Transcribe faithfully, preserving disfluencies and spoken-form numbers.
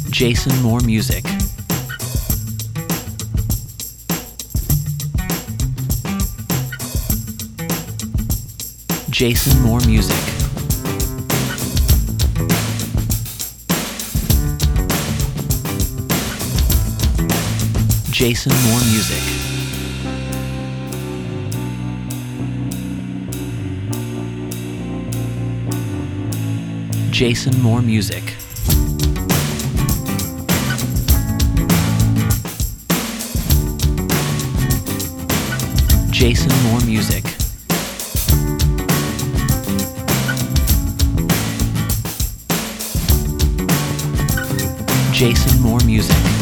Jason More Music. Jason More Music. Jason More Music. Jason More Music. Jason More Music. Jason More Music.